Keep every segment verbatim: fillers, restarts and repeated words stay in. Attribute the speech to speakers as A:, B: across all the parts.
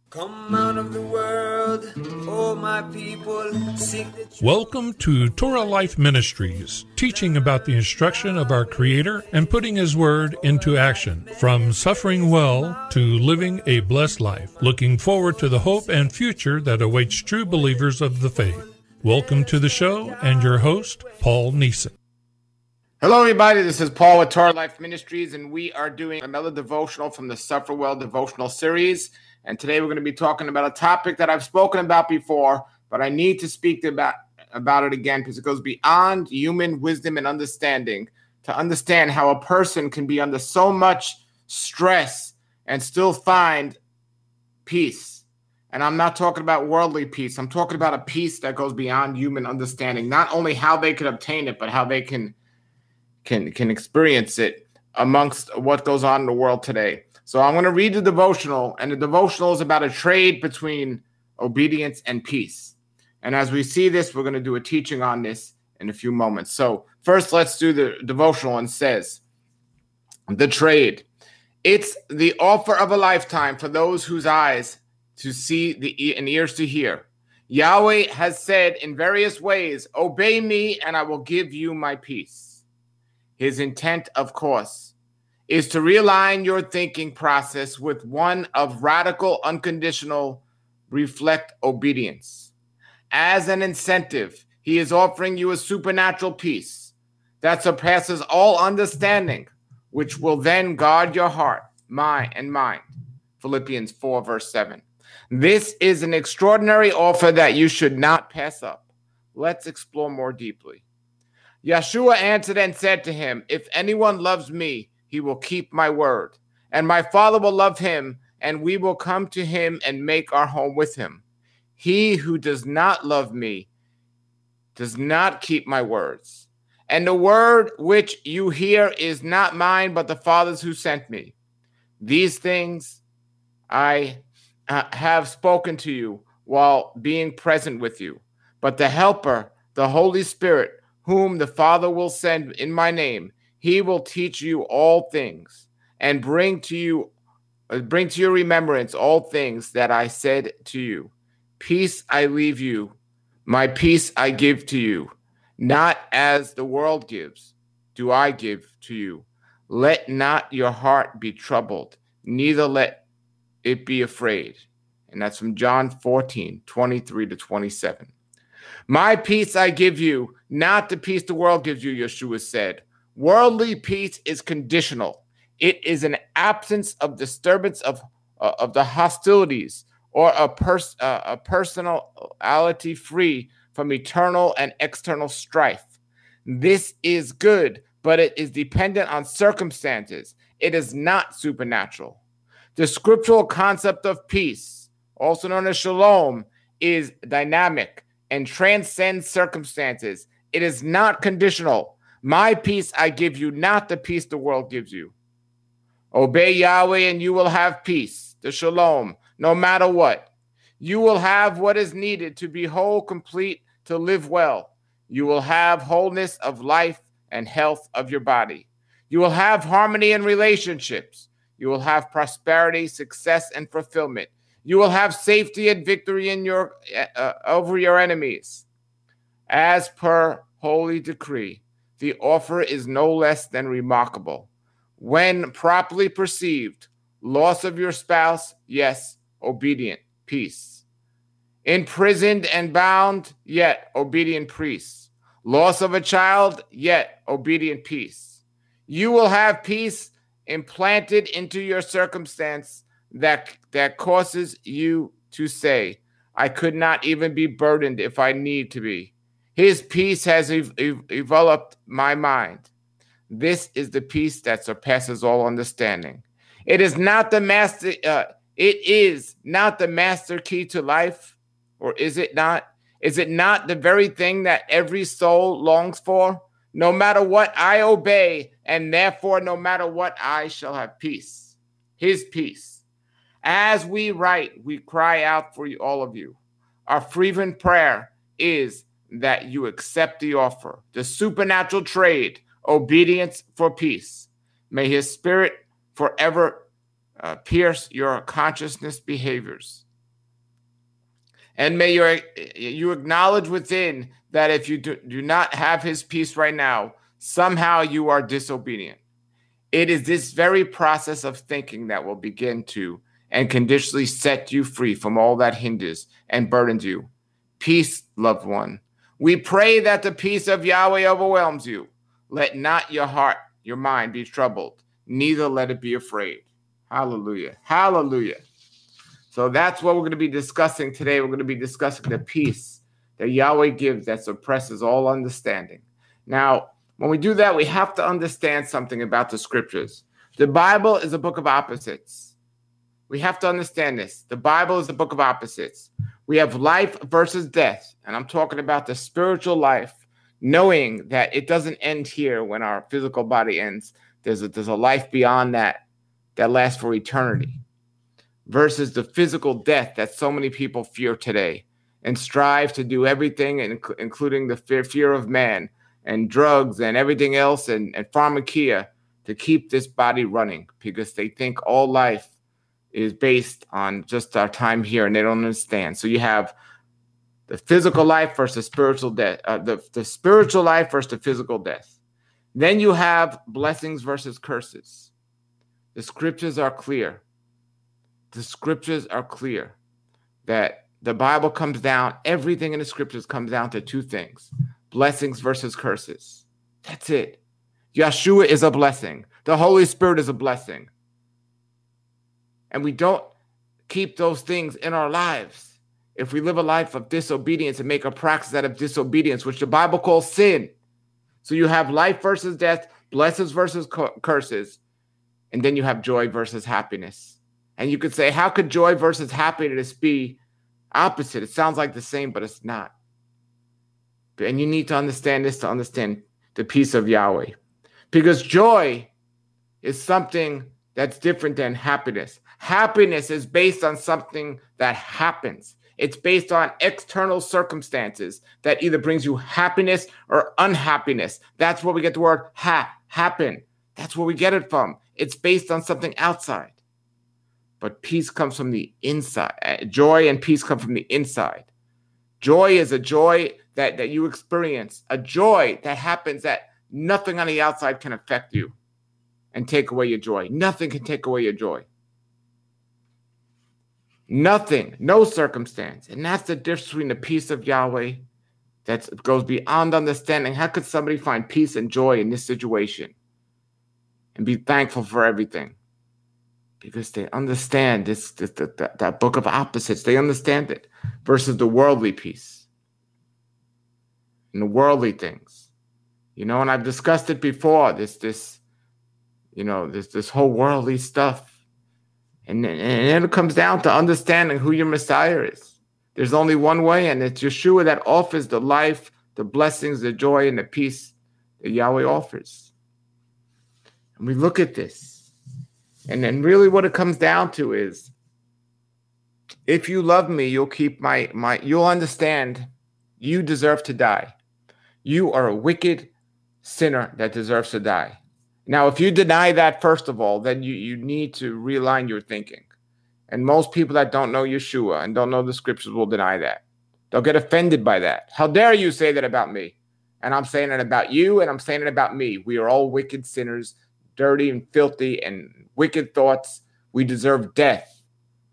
A: Come out of the world, oh my people, seek the truth.
B: Welcome to Torah Life Ministries, teaching about the instruction of our Creator and putting His Word into action, from suffering well to living a blessed life, looking forward to the hope and future that awaits true believers of the faith. Welcome to the show and your host, Paul Neeson.
C: Hello, everybody. This is Paul with Torah Life Ministries, and we are doing another devotional from the Suffer Well devotional series. And today we're going to be talking about a topic that I've spoken about before, but I need to speak about, about it again because it goes beyond human wisdom and understanding to understand how a person can be under so much stress and still find peace. And I'm not talking about worldly peace. I'm talking about a peace that goes beyond human understanding, not only how they can obtain it, but how they can can can experience it amongst what goes on in the world today. So I'm going to read the devotional, and the devotional is about a trade between obedience and peace. And as we see this, we're going to do a teaching on this in a few moments. So first, let's do the devotional. And says, the trade. It's the offer of a lifetime for those whose eyes to see the and ears to hear. Yahweh has said in various ways, obey me and I will give you my peace. His intent, of course, is to realign your thinking process with one of radical, unconditional, reflect obedience. As an incentive, he is offering you a supernatural peace that surpasses all understanding, which will then guard your heart, mind, and mind. Philippians four, verse seven. This is an extraordinary offer that you should not pass up. Let's explore more deeply. Yeshua answered and said to him, if anyone loves me, he will keep my word, and my Father will love him, and we will come to him and make our home with him. He who does not love me does not keep my words. And the word which you hear is not mine, but the Father's who sent me. These things I uh, have spoken to you while being present with you. But the Helper, the Holy Spirit, whom the Father will send in my name, he will teach you all things and bring to you, uh, bring to your remembrance all things that I said to you. Peace I leave you, my peace I give to you. Not as the world gives, do I give to you. Let not your heart be troubled, neither let it be afraid. And that's from John fourteen, twenty-three to twenty-seven. My peace I give you, not the peace the world gives you, Yeshua said. Worldly peace is conditional. It is an absence of disturbance of, uh, of the hostilities or a, pers- uh, a personality free from eternal and external strife. This is good, but it is dependent on circumstances. It is not supernatural. The scriptural concept of peace, also known as shalom, is dynamic and transcends circumstances. It is not conditional. My peace I give you, not the peace the world gives you. Obey Yahweh and you will have peace, the shalom, no matter what. You will have what is needed to be whole, complete, to live well. You will have wholeness of life and health of your body. You will have harmony in relationships. You will have prosperity, success, and fulfillment. You will have safety and victory in your uh, over your enemies. As per holy decree, the offer is no less than remarkable. When properly perceived, loss of your spouse, yes, obedient, peace. Imprisoned and bound, yet obedient peace. Loss of a child, yet obedient peace. You will have peace implanted into your circumstance that that causes you to say, I could not even be burdened if I need to be. His peace has ev- ev- enveloped my mind. This is the peace that surpasses all understanding. It is not the master. Uh, it is not the master key to life, or is it not? Is it not the very thing that every soul longs for? No matter what, I obey, and therefore, no matter what, I shall have peace. His peace. As we write, we cry out for you, all of you. Our fervent prayer is that you accept the offer, the supernatural trade, obedience for peace. May his spirit forever uh, pierce your consciousness behaviors. And may you, you acknowledge within that if you do, do not have his peace right now, somehow you are disobedient. It is this very process of thinking that will begin to and conditionally set you free from all that hinders and burdens you. Peace, loved one. We pray that the peace of Yahweh overwhelms you. Let not your heart, your mind be troubled, neither let it be afraid. Hallelujah. Hallelujah. So that's what we're going to be discussing today. We're going to be discussing the peace that Yahweh gives that suppresses all understanding. Now, when we do that, we have to understand something about the scriptures. The Bible is a book of opposites. We have to understand this. The Bible is a book of opposites. We have life versus death, and I'm talking about the spiritual life, knowing that it doesn't end here when our physical body ends. There's a, there's a life beyond that that lasts for eternity, versus the physical death that so many people fear today and strive to do everything, including the fear, fear of man and drugs and everything else and, and pharmakia to keep this body running, because they think all life is based on just our time here and they don't understand. So you have the physical life versus spiritual death, uh, the, the spiritual life versus the physical death. Then you have blessings versus curses. The scriptures are clear. The scriptures are clear that the Bible comes down, everything in the scriptures comes down to two things: blessings versus curses. That's it. Yeshua is a blessing. The Holy Spirit is a blessing. And we don't keep those things in our lives if we live a life of disobedience and make a practice out of disobedience, which the Bible calls sin. So you have life versus death, blessings versus curses, and then you have joy versus happiness. And you could say, how could joy versus happiness be opposite? It sounds like the same, but it's not. And you need to understand this to understand the peace of Yahweh. Because joy is something that's different than happiness. Happiness is based on something that happens. It's based on external circumstances that either brings you happiness or unhappiness. That's where we get the word ha, happen. That's where we get it from. It's based on something outside. But peace comes from the inside. Joy and peace come from the inside. Joy is a joy that, that you experience, a joy that happens that nothing on the outside can affect you and take away your joy. Nothing can take away your joy. Nothing, no circumstance. And that's the difference between the peace of Yahweh that goes beyond understanding. How could somebody find peace and joy in this situation and be thankful for everything? Because they understand this, this that, that book of opposites. They understand it versus the worldly peace and the worldly things. You know, and I've discussed it before, this, this, you know, this, this whole worldly stuff. And, and then it comes down to understanding who your Messiah is. There's only one way, and it's Yeshua that offers the life, the blessings, the joy, and the peace that Yahweh offers. And we look at this. And then really what it comes down to is, if you love me, you'll keep my, my, you'll understand you deserve to die. You are a wicked sinner that deserves to die. Now, if you deny that, first of all, then you, you need to realign your thinking. And most people that don't know Yeshua and don't know the scriptures will deny that. They'll get offended by that. How dare you say that about me? And I'm saying it about you, and I'm saying it about me. We are all wicked sinners, dirty and filthy and wicked thoughts. We deserve death.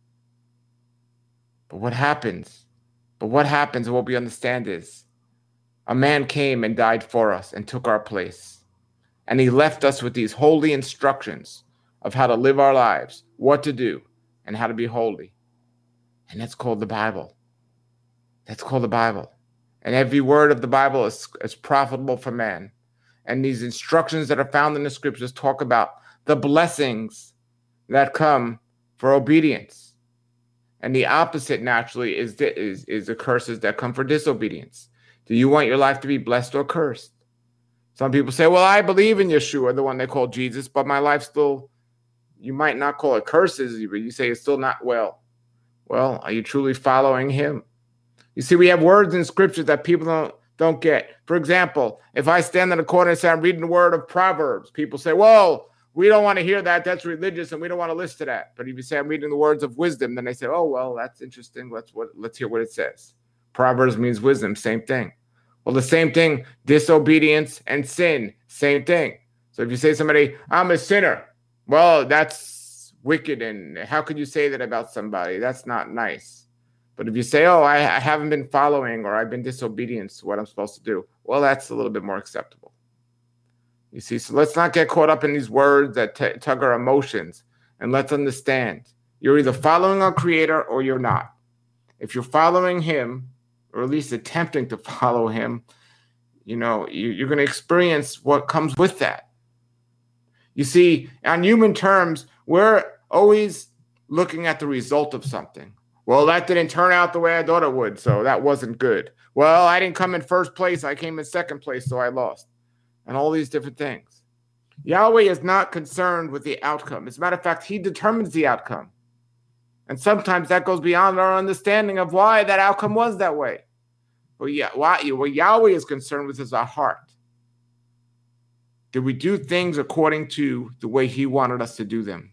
C: But what happens? But what happens and what we understand is a man came and died for us and took our place. And he left us with these holy instructions of how to live our lives, what to do, and how to be holy. And that's called the Bible. That's called the Bible. And every word of the Bible is, is profitable for man. And these instructions that are found in the scriptures talk about the blessings that come for obedience. And the opposite, naturally, is, is, is the curses that come for disobedience. Do you want your life to be blessed or cursed? Some people say, well, I believe in Yeshua, the one they call Jesus, but my life still, you might not call it curses, but you say it's still not well. Well, are you truly following him? You see, we have words in scripture that people don't, don't get. For example, if I stand in a corner and say I'm reading the word of Proverbs, people say, whoa, we don't want to hear that. That's religious, and we don't want to listen to that. But if you say I'm reading the words of wisdom, then they say, oh, well, that's interesting. Let's what let's hear what it says. Proverbs means wisdom, same thing. Well, the same thing, disobedience and sin, same thing. So if you say to somebody, I'm a sinner, well, that's wicked, and how could you say that about somebody? That's not nice. But if you say, oh, I, I haven't been following, or I've been disobedient to what I'm supposed to do, well, that's a little bit more acceptable. You see, so let's not get caught up in these words that t- tug our emotions, and let's understand you're either following our Creator or you're not. If you're following Him, or at least attempting to follow Him, you know, you, you're going to experience what comes with that. You see, on human terms, we're always looking at the result of something. Well, that didn't turn out the way I thought it would, so that wasn't good. Well, I didn't come in first place. I came in second place, so I lost. And all these different things. Yahweh is not concerned with the outcome. As a matter of fact, He determines the outcome. And sometimes that goes beyond our understanding of why that outcome was that way. But yeah, what Yahweh is concerned with is our heart. Did we do things according to the way He wanted us to do them?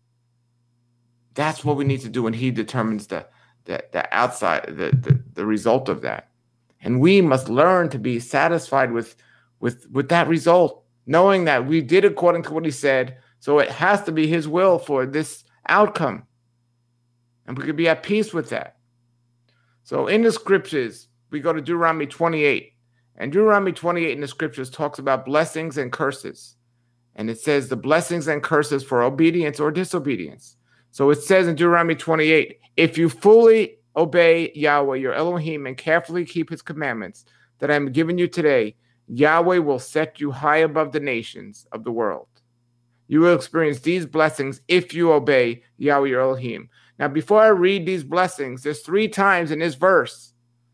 C: That's what we need to do, and He determines the, the, the outside, the, the, the result of that. And we must learn to be satisfied with, with, with that result, knowing that we did according to what He said, so it has to be His will for this outcome. And we could be at peace with that. So in the scriptures, we go to Deuteronomy twenty-eight. And Deuteronomy twenty-eight in the scriptures talks about blessings and curses. And it says the blessings and curses for obedience or disobedience. So it says in Deuteronomy twenty-eight, if you fully obey Yahweh, your Elohim, and carefully keep His commandments that I am giving you today, Yahweh will set you high above the nations of the world. You will experience these blessings if you obey Yahweh, your Elohim. Now, before I read these blessings, there's three times in this verse,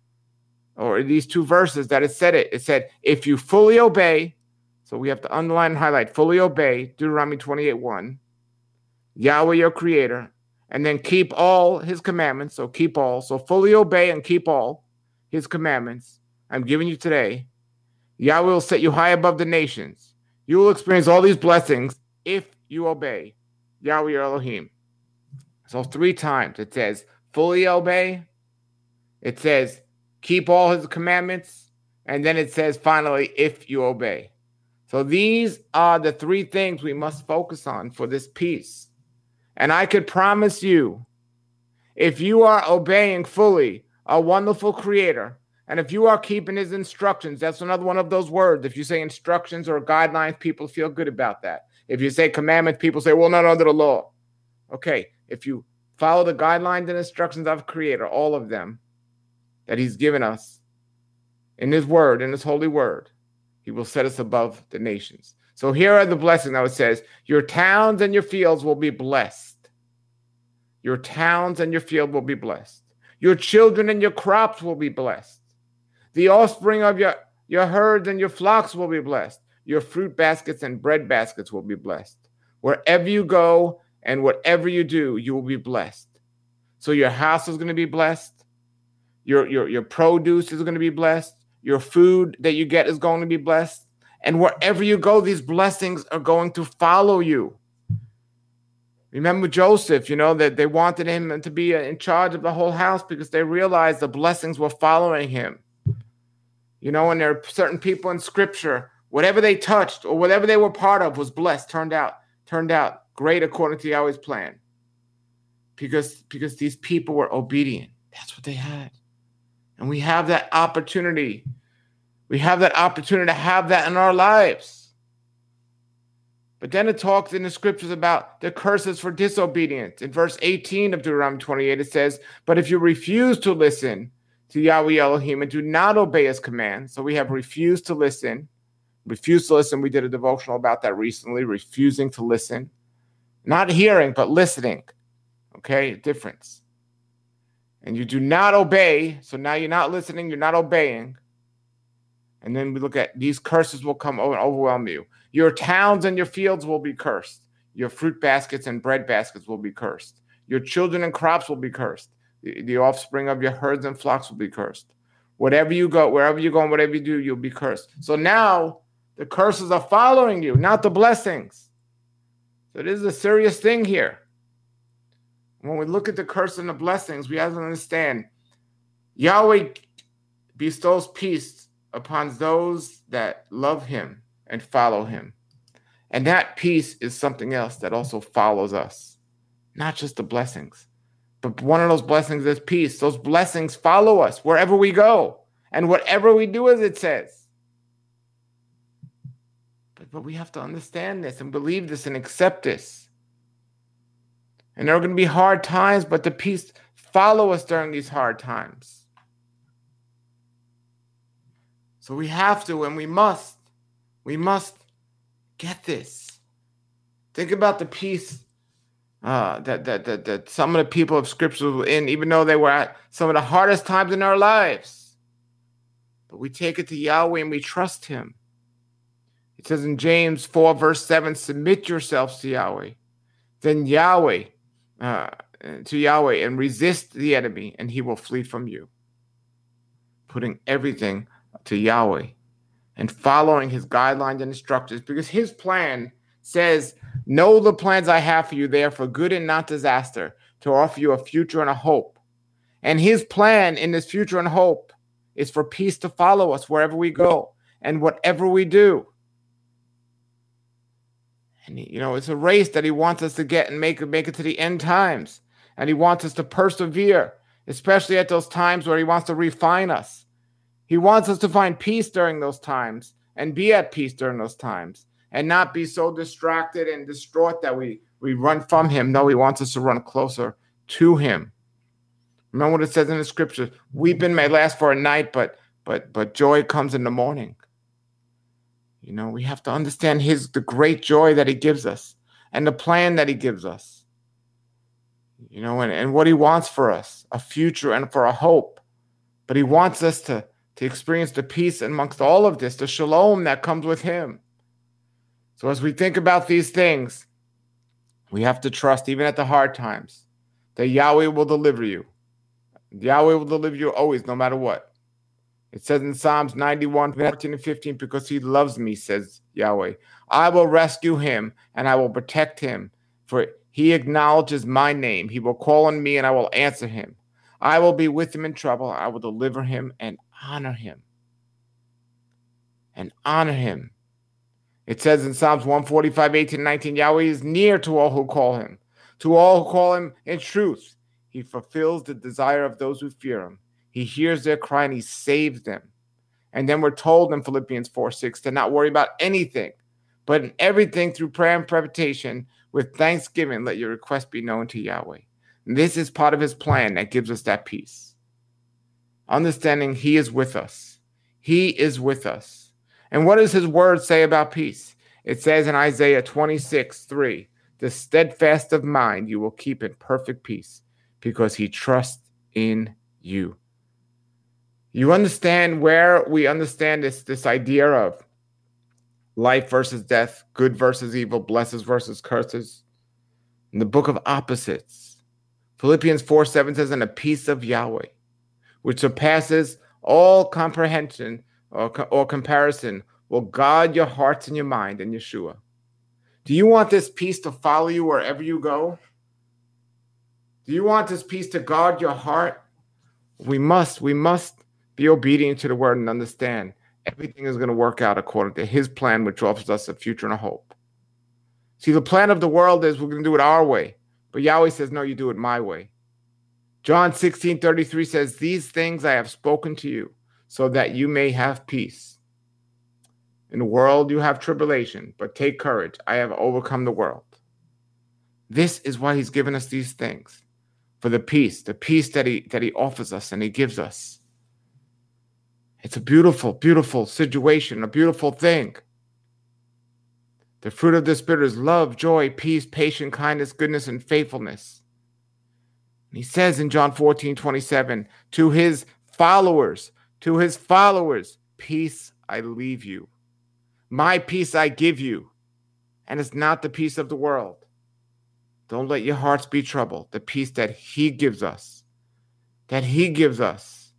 C: or these two verses, that it said it. It said, if you fully obey, so we have to underline and highlight, fully obey, Deuteronomy twenty-eight one, Yahweh, your Creator, and then keep all His commandments, so keep all, so fully obey and keep all His commandments I'm giving you today. Yahweh will set you high above the nations. You will experience all these blessings if you obey Yahweh, your Elohim. So three times it says, fully obey. It says, keep all His commandments. And then it says, finally, if you obey. So these are the three things we must focus on for this peace. And I could promise you, if you are obeying fully a wonderful Creator, and if you are keeping His instructions, that's another one of those words. If you say instructions or guidelines, people feel good about that. If you say commandments, people say, well, not under the law. Okay, if you follow the guidelines and instructions of Creator, all of them that He's given us in His word, in His holy word, He will set us above the nations. So here are the blessings. Now it says, your towns and your fields will be blessed. Your towns and your field will be blessed. Your children and your crops will be blessed. The offspring of your, your herds and your flocks will be blessed. Your fruit baskets and bread baskets will be blessed. Wherever you go and whatever you do, you will be blessed. So your house is going to be blessed. Your, your, your produce is going to be blessed. Your food that you get is going to be blessed. And wherever you go, these blessings are going to follow you. Remember Joseph, you know, that they wanted him to be in charge of the whole house because they realized the blessings were following him. You know, and there are certain people in Scripture, whatever they touched or whatever they were part of was blessed, turned out, turned out great according to Yahweh's plan. Because, because these people were obedient. That's what they had. And we have that opportunity. We have that opportunity to have that in our lives. But then it talks in the scriptures about the curses for disobedience. In verse eighteen of Deuteronomy twenty-eight, it says, but if you refuse to listen to Yahweh Elohim and do not obey His commands, so we have refused to listen. Refused to listen. We did a devotional about that recently, refusing to listen. Not hearing, but listening. Okay, difference. And you do not obey, so now you're not listening, you're not obeying. And then we look at these curses will come and overwhelm you. Your towns and your fields will be cursed. Your fruit baskets and bread baskets will be cursed. Your children and crops will be cursed. The, the offspring of your herds and flocks will be cursed. Whatever you go, wherever you go and whatever you do, you'll be cursed. So now the curses are following you, not the blessings. So this is a serious thing here. When we look at the curse and the blessings, we have to understand Yahweh bestows peace upon those that love him and follow him. And that peace is something else that also follows us. Not just the blessings, but one of those blessings is peace. Those blessings follow us wherever we go and whatever we do, as it says. But, but we have to understand this and believe this and accept this. And there are going to be hard times, but the peace follow us during these hard times. So we have to, and we must, we must get this. Think about the peace uh, that, that, that, that some of the people of Scripture were in, even though they were at some of the hardest times in their lives. But we take it to Yahweh and we trust him. It says in James four, verse seven, submit yourselves to Yahweh. Then Yahweh, uh, to Yahweh, and resist the enemy, and he will flee from you. Putting everything to Yahweh and following his guidelines and instructions, because his plan says, know the plans I have for you, they are for good and not disaster, to offer you a future and a hope. And his plan in this future and hope is for peace to follow us wherever we go and whatever we do. And, you know, it's a race that he wants us to get and make, make it to the end times. And he wants us to persevere, especially at those times where he wants to refine us. He wants us to find peace during those times and be at peace during those times and not be so distracted and distraught that we, we run from him. No, he wants us to run closer to him. Remember what it says in the scriptures, weeping may last for a night, but but but joy comes in the morning. You know, we have to understand his the great joy that he gives us and the plan that he gives us. You know, and, and what he wants for us, a future and for a hope. But he wants us to, to experience the peace amongst all of this, the shalom that comes with him. So as we think about these things, we have to trust, even at the hard times, that Yahweh will deliver you. Yahweh will deliver you always, no matter what. It says in Psalms ninety-one, fourteen and fifteen, because he loves me, says Yahweh. I will rescue him and I will protect him, for he acknowledges my name. He will call on me and I will answer him. I will be with him in trouble. I will deliver him and honor him. And honor him. It says in Psalms one forty-five, eighteen, nineteen, Yahweh is near to all who call him, to all who call him in truth. He fulfills the desire of those who fear him. He hears their cry and he saves them. And then we're told in Philippians four six to not worry about anything, but in everything through prayer and preparation with thanksgiving, let your request be known to Yahweh. And this is part of his plan that gives us that peace. Understanding he is with us. He is with us. And what does his word say about peace? It says in Isaiah twenty-six, three, the steadfast of mind you will keep in perfect peace, because he trusts in you. You understand where we understand this, this idea of life versus death, good versus evil, blessings versus curses? In the book of opposites, Philippians four seven says, and the peace of Yahweh, which surpasses all comprehension or, or comparison, will guard your hearts and your mind in Yeshua. Do you want this peace to follow you wherever you go? Do you want this peace to guard your heart? We must, we must be obedient to the word and understand everything is going to work out according to his plan, which offers us a future and a hope. See, the plan of the world is we're going to do it our way. But Yahweh says, no, you do it my way. John sixteen thirty-three says, these things I have spoken to you so that you may have peace. In the world you have tribulation, but take courage. I have overcome the world. This is why he's given us these things. For the peace, the peace that he that he offers us and he gives us. It's a beautiful, beautiful situation, a beautiful thing. The fruit of the Spirit is love, joy, peace, patience, kindness, goodness, and faithfulness. And he says in John fourteen twenty-seven, to his followers, to his followers, peace I leave you. My peace I give you. And it's not the peace of the world. Don't let your hearts be troubled. The peace that he gives us. That he gives us.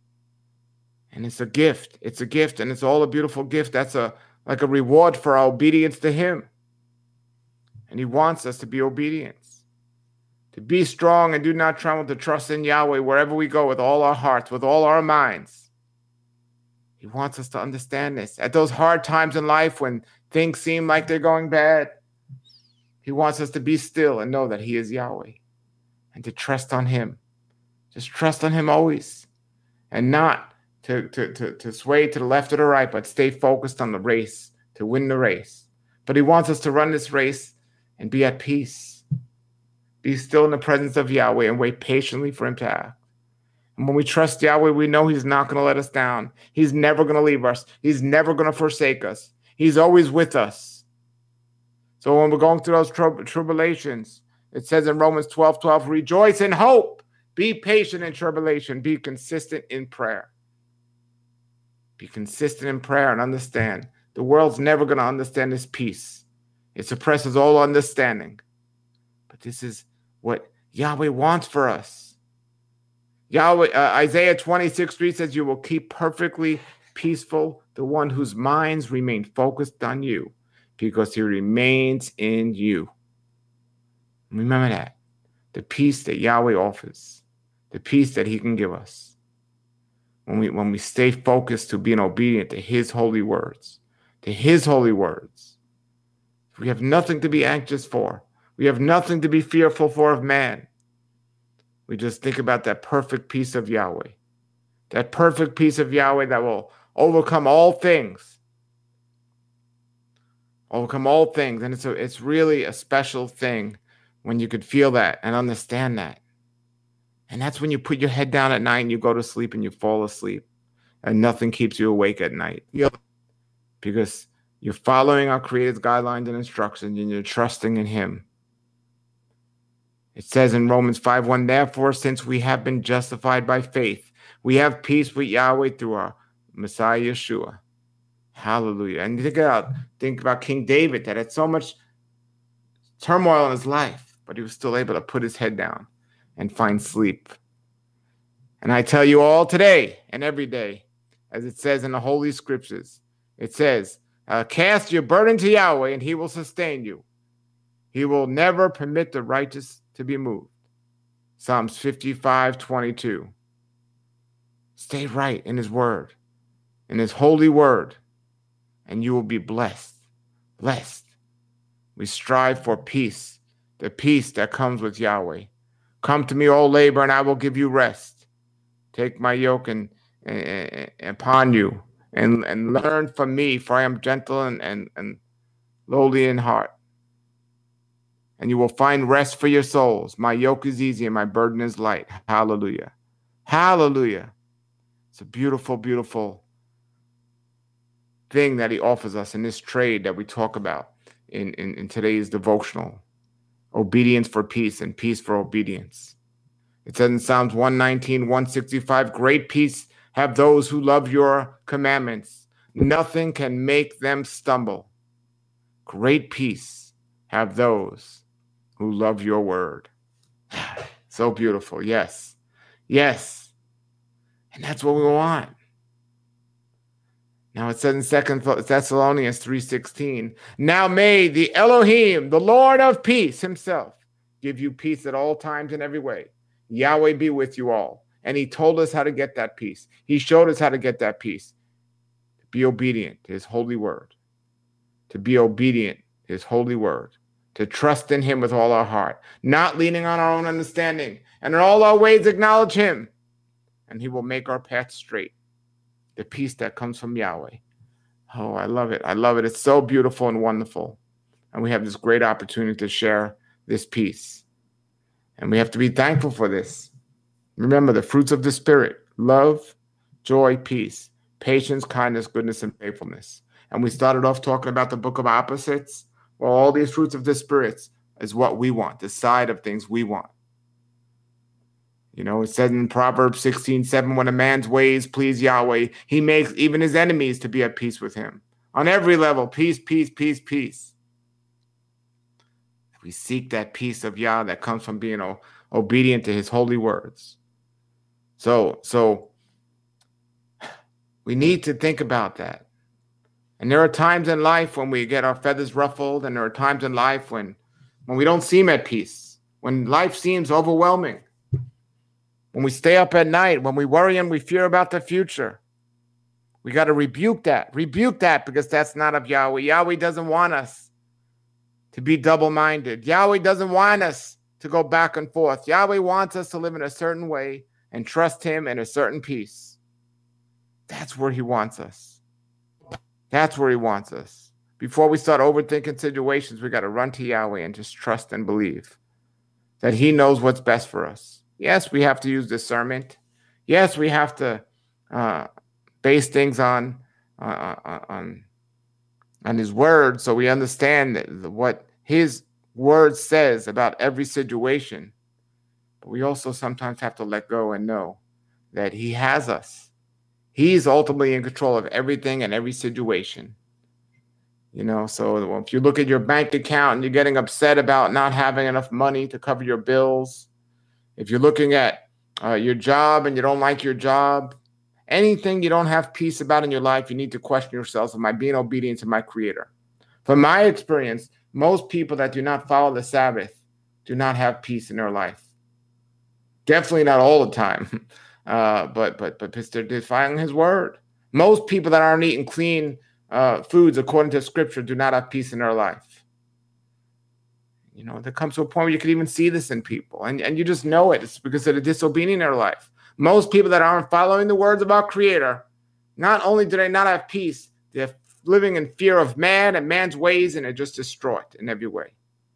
C: And it's a gift. It's a gift, and it's all a beautiful gift. That's a like a reward for our obedience to him. And he wants us to be obedient, to be strong and do not tremble, to trust in Yahweh wherever we go with all our hearts, with all our minds. He wants us to understand this. At those hard times in life when things seem like they're going bad, he wants us to be still and know that he is Yahweh and to trust on him. Just trust on him always and not to, to, to, to sway to the left or the right, but stay focused on the race to win the race. But he wants us to run this race and be at peace. Be still in the presence of Yahweh and wait patiently for him to act. And when we trust Yahweh, we know he's not going to let us down. He's never going to leave us. He's never going to forsake us. He's always with us. So when we're going through those tri- tribulations, it says in Romans twelve twelve, rejoice in hope. Be patient in tribulation. Be consistent in prayer. Be consistent in prayer and understand. The world's never going to understand this peace. It suppresses all understanding. But this is what Yahweh wants for us. Yahweh, uh, Isaiah twenty-six three says, you will keep perfectly peaceful the one whose minds remain focused on you because he remains in you. Remember that. The peace that Yahweh offers. The peace that he can give us. When we, when we stay focused to being obedient to his holy words. To his holy words. We have nothing to be anxious for. We have nothing to be fearful for of man. We just think about that perfect peace of Yahweh. That perfect peace of Yahweh that will overcome all things. Overcome all things. And it's a, it's really a special thing when you could feel that and understand that. And that's when you put your head down at night and you go to sleep and you fall asleep. And nothing keeps you awake at night. Because you're following our Creator's guidelines and instructions and you're trusting in him. It says in Romans five one, therefore, since we have been justified by faith, we have peace with Yahweh through our Messiah Yeshua. Hallelujah. And think about, think about King David that had so much turmoil in his life, but he was still able to put his head down and find sleep. And I tell you all today and every day, as it says in the Holy Scriptures, it says, uh, cast your burden to Yahweh and he will sustain you. He will never permit the righteous to be moved. Psalms fifty-five twenty-two. Stay right in his word, in his holy word, and you will be blessed. Blessed. We strive for peace, the peace that comes with Yahweh. Come to me, all labor, and I will give you rest. Take my yoke and, and, and upon you and, and learn from me, for I am gentle and, and, and lowly in heart. And you will find rest for your souls. My yoke is easy and my burden is light. Hallelujah. Hallelujah. It's a beautiful, beautiful thing that he offers us in this trade that we talk about in, in, in today's devotional. Obedience for peace and peace for obedience. It says in Psalms one nineteen, one sixty-five, great peace have those who love your commandments. Nothing can make them stumble. Great peace have those who love your word. So beautiful. Yes. Yes. And that's what we want. Now it says in Second Thessalonians three sixteen, now may the Elohim, the Lord of peace himself, give you peace at all times and every way. Yahweh be with you all. And he told us how to get that peace. He showed us how to get that peace. To be obedient to his holy word. To be obedient to his holy word. To trust in him with all our heart, not leaning on our own understanding, and in all our ways acknowledge him, and he will make our path straight. The peace that comes from Yahweh. Oh, I love it. I love it. It's so beautiful and wonderful. And we have this great opportunity to share this peace. And we have to be thankful for this. Remember the fruits of the Spirit: love, joy, peace, patience, kindness, goodness, and faithfulness. And we started off talking about the book of opposites. Well, all these fruits of the spirits is what we want, the side of things we want. You know, it says in Proverbs sixteen seven, when a man's ways please Yahweh, he makes even his enemies to be at peace with him. On every level, peace, peace, peace, peace. We seek that peace of Yah that comes from being o- obedient to his holy words. So, so we need to think about that. And there are times in life when we get our feathers ruffled, and there are times in life when when we don't seem at peace, when life seems overwhelming, when we stay up at night, when we worry and we fear about the future. We got to rebuke that. Rebuke that, because that's not of Yahweh. Yahweh doesn't want us to be double-minded. Yahweh doesn't want us to go back and forth. Yahweh wants us to live in a certain way and trust him in a certain peace. That's where he wants us. That's where he wants us. Before we start overthinking situations, we got to run to Yahweh and just trust and believe that he knows what's best for us. Yes, we have to use discernment. Yes, we have to uh, base things on, uh, on, on his word, so we understand that what his word says about every situation. But we also sometimes have to let go and know that he has us. He's ultimately in control of everything and every situation. You know, so if you look at your bank account and you're getting upset about not having enough money to cover your bills, if you're looking at uh, your job and you don't like your job, anything you don't have peace about in your life, you need to question yourself, am I being obedient to my Creator? From my experience, most people that do not follow the Sabbath do not have peace in their life. Definitely not all the time, uh, but but but they're defying his word. Most people that aren't eating clean uh, foods according to Scripture do not have peace in their life. You know, there comes to a point where you can even see this in people, and, and you just know it. It's because they're disobedient in their life. Most people that aren't following the words of our Creator, not only do they not have peace, they're living in fear of man and man's ways, and are just destroyed in every way.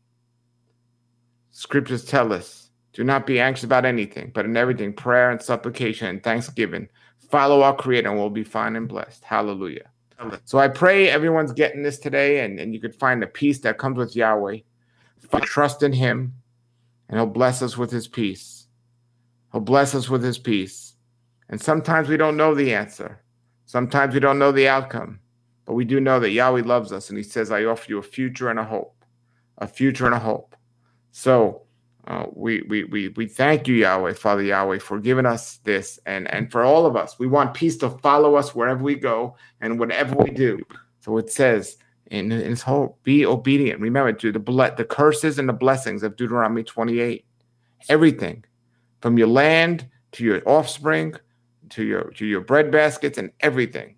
C: Scriptures tell us, do not be anxious about anything, but in everything, prayer and supplication and thanksgiving, follow our Creator and we'll be fine and blessed. Hallelujah. So I pray everyone's getting this today, and, and you could find the peace that comes with Yahweh. Trust in him, and he'll bless us with his peace. He'll bless us with his peace. And sometimes we don't know the answer. Sometimes we don't know the outcome. But we do know that Yahweh loves us, and he says, I offer you a future and a hope. A future and a hope. So uh, we, we, we, we thank you, Yahweh, Father Yahweh, for giving us this. And, and for all of us, we want peace to follow us wherever we go and whatever we do. So it says, in his hope, be obedient. Remember, to the ble- the curses and the blessings of Deuteronomy twenty-eight. Everything, from your land to your offspring, to your to your bread baskets, and everything,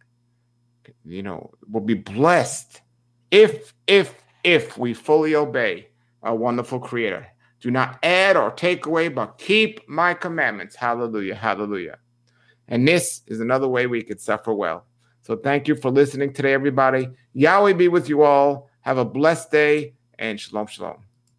C: you know, will be blessed if if if we fully obey our wonderful Creator. Do not add or take away, but keep my commandments. Hallelujah, hallelujah. And this is another way we could suffer well. So thank you for listening today, everybody. Yahweh be with you all. Have a blessed day, and shalom, shalom.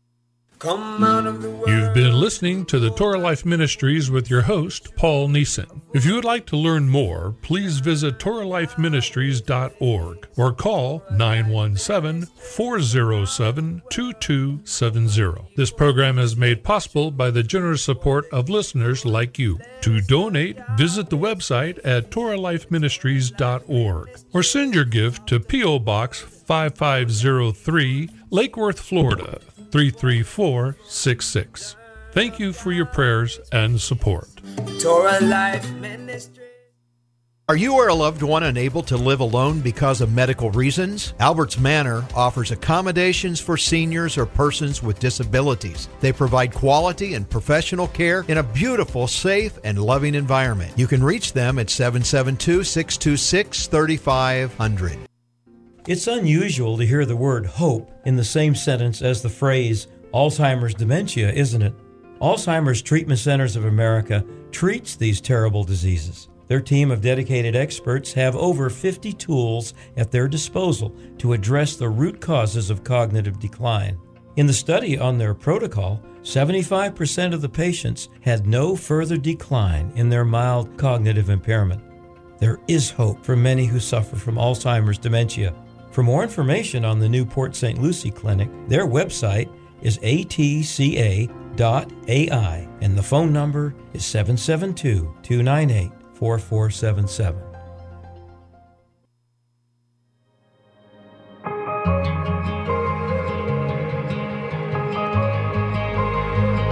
A: Come out of the world.
B: You've been listening to the Torah Life Ministries with your host, Paul Neeson. If you would like to learn more, please visit Torah Life Ministries dot org or call nine one seven, four zero seven, two two seven zero. This program is made possible by the generous support of listeners like you. To donate, visit the website at Torah Life Ministries dot org or send your gift to P O Box five five zero three, Lake Worth, Florida, three three four six six. Thank you for your prayers and support.
A: Torah Life Ministry.
D: Are you or a loved one unable to live alone because of medical reasons? Albert's Manor offers accommodations for seniors or persons with disabilities. They provide quality and professional care in a beautiful, safe, and loving environment. You can reach them at seven seven two, six two six, three five zero zero.
E: It's unusual to hear the word hope in the same sentence as the phrase Alzheimer's dementia, isn't it? Alzheimer's Treatment Centers of America treats these terrible diseases. Their team of dedicated experts have over fifty tools at their disposal to address the root causes of cognitive decline. In the study on their protocol, seventy-five percent of the patients had no further decline in their mild cognitive impairment. There is hope for many who suffer from Alzheimer's dementia. For more information on the new Port Saint Lucie Clinic, their website is A T C A dot A I and the phone number is seven seven two, two nine eight, four four seven seven.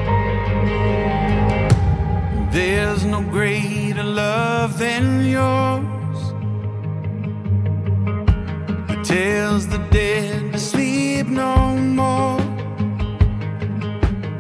F: There's no greater love than yours.